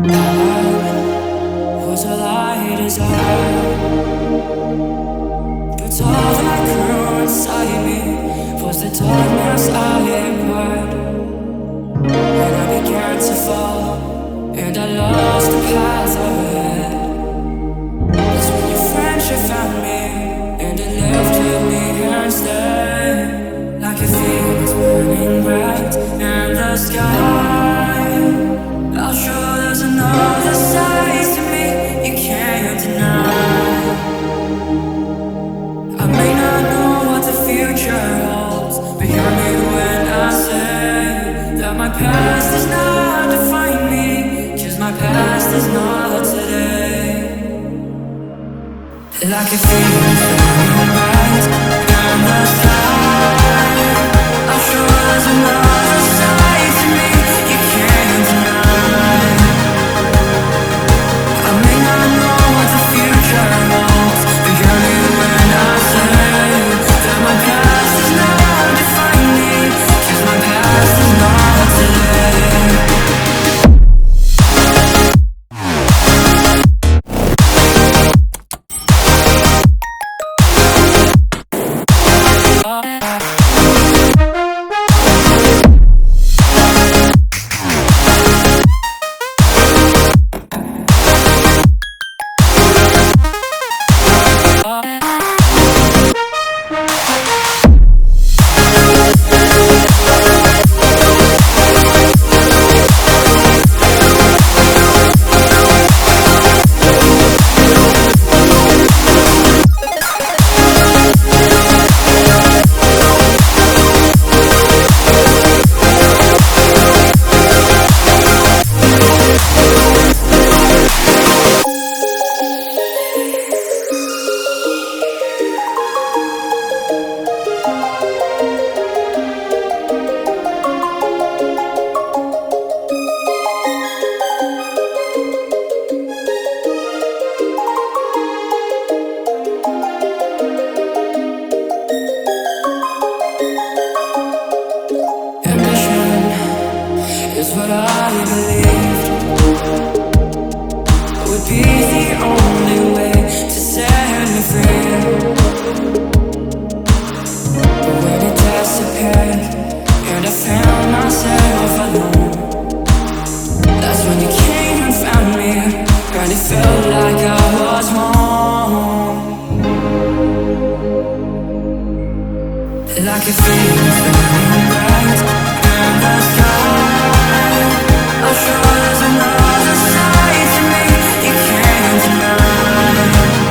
Was all I desired, but all that grew inside me was the darkness I acquired. When I began to fall and I lost the path ahead, that's when your friendship found me and it lifted me instead. Like a phoenix burning bright in the sky, I'll show there's another side to me you can't deny. I may not know what the future holds, but hear me when I say that my past does not define me, 'cause my past is not today. Like a phoenix burning bright in the sky, I'm sure there's another side to me you can't deny. I may not know what the future holds, but hear me when I say that my past does not define me, 'cause my past is not today. Is what I believed would be the only way to set me free. But when it disappeared and I found myself alone, that's when you came and found me, and it felt like I was home. Like a phoenix burning bright in the sky, I'm sure there's another side to me you can't deny.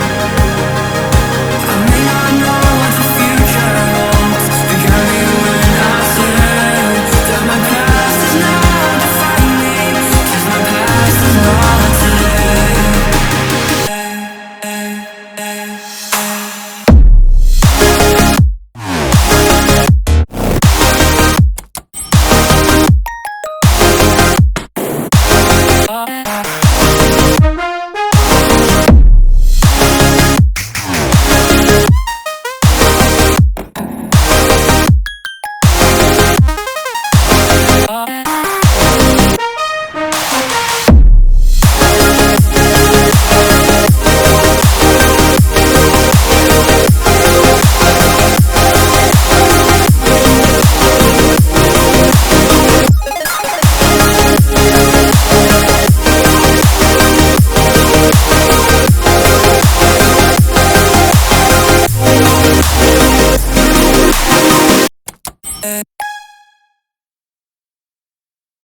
I may not know what the future holds, but hear me when I say that my past does not define me, 'cause my past is not today.